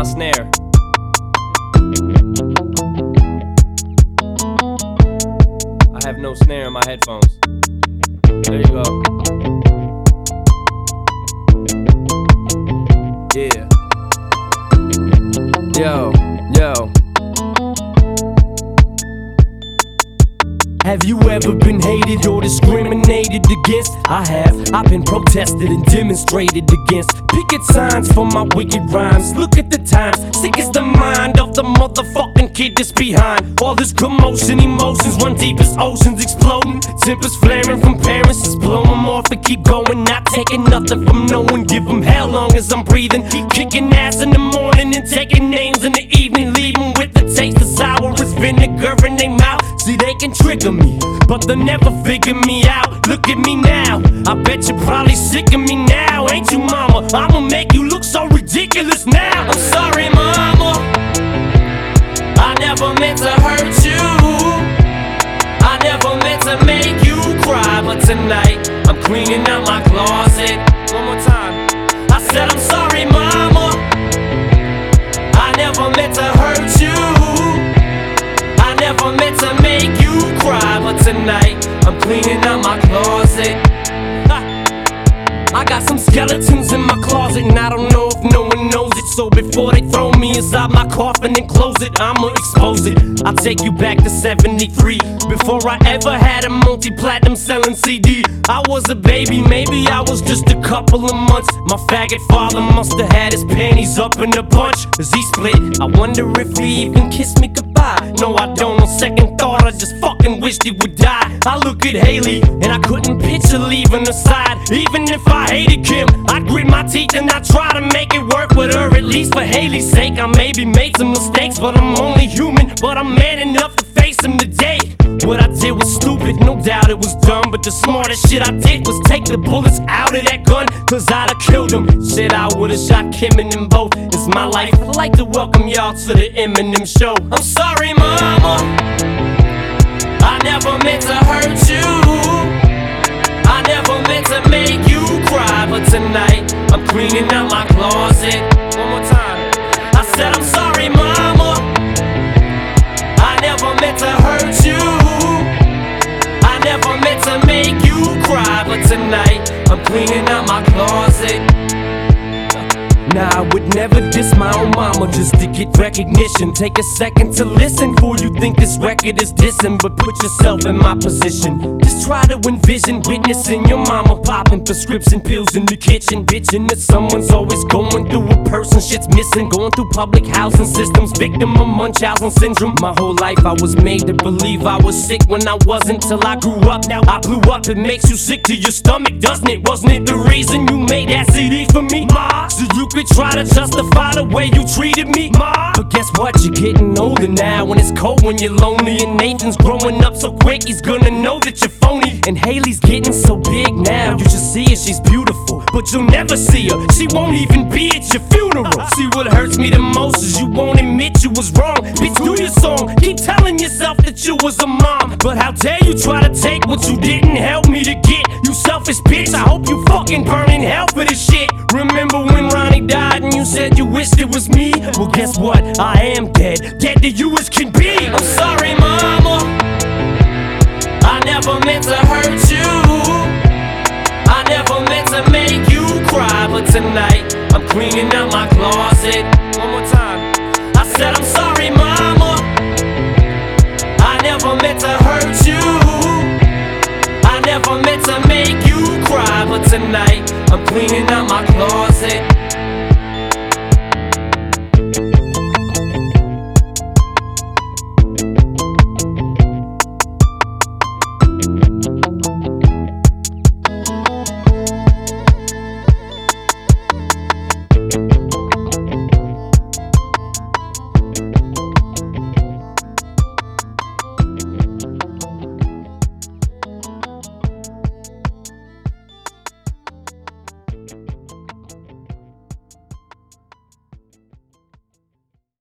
snare. I have no snare in my headphones. There you go. Yeah. Yo. Have you ever been hated or discriminated against? I have. I've been protested and demonstrated against. Picket signs for my wicked rhymes. Look at the times. Sick is the mind of the motherfucking kid that's behind. All this commotion, emotions run deep as oceans exploding. Tempers flaring from parents, just blow them off and keep going. Not taking nothing from no one. Give them hell long as I'm breathing. Keep kicking ass in the morning and taking names in the evening. Leaving with the taste of sour as vinegar in their mouth. See, they can trigger me, but they'll never figure me out. Look at me now, I bet you're probably sick of me now. Ain't you, mama? I'ma make you look so ridiculous now. I'm sorry, mama, I never meant to hurt you. I never meant to make you cry. But tonight, I'm cleaning out my closet. One more time. I said I'm sorry, mama, I never meant to hurt you. I never meant to make you cry, but tonight I'm cleaning out my closet. I got some skeletons in my closet, and I don't know if no one knows it. So before they throw me inside my coffin and close it, I'ma expose it. I'll take you back to 73, before I ever had a multi-platinum selling CD. I was a baby, maybe I was just a couple of months. My faggot father must have had his panties up in a bunch as he split. I wonder if he even kissed me goodbye. No, I don't. On second thought, I just fucking wished he would die. I look at Haley and I couldn't picture leaving her side. Even if I hated Kim, I grit my teeth and I try to make it work with her. At least for Haley's sake, I maybe made some mistakes, but I'm only human. But I'm man enough to face them today. What I did was stupid, no doubt it was dumb, but the smartest shit I did was take the bullets out of that gun, cause I'd have killed him. Shit, I would've shot Kim and them both. It's my life. I'd like to welcome y'all to the Eminem show. I'm sorry, mama, I never meant to hurt you. I never meant to make you cry, but tonight I'm cleaning out my closet. One more time. I said I'm sorry, mama, I never meant to hurt you. I never meant to make you cry, but tonight I'm cleaning out my closet. Nah, I would never diss my own mama just to get recognition. Take a second to listen before you think this record is dissing, but put yourself in my position. Just try to envision witnessing your mama popping prescription pills in the kitchen, bitching that someone's always going through a person shit's missing. Going through public housing systems, victim of Munchausen syndrome. My whole life I was made to believe I was sick when I wasn't, till I grew up. Now I blew up. It makes you sick to your stomach, doesn't it? Wasn't it the reason you made that CD for me, ma? So you could try to justify the way you treated me, ma. But guess what? You're getting older now, and it's cold when you're lonely. And Nathan's growing up so quick, he's gonna know that you're phony. And Haley's getting so big now, you should see her, she's beautiful, but you'll never see her. She won't even be at your funeral. See, what hurts me the most is you won't admit you was wrong. Bitch, do your song, keep telling yourself that you was a mom. But how dare you try to take what you didn't help me to get? You selfish bitch, I hope you fucking burn in hell for this shit. Remember when Ronnie died and you said you wished it was me? Well, guess what? I am dead, dead to you as can be. I'm sorry, mama, I never meant to hurt you. I never meant to make you cry, but tonight I'm cleaning out my closet. One more time. I said I'm sorry.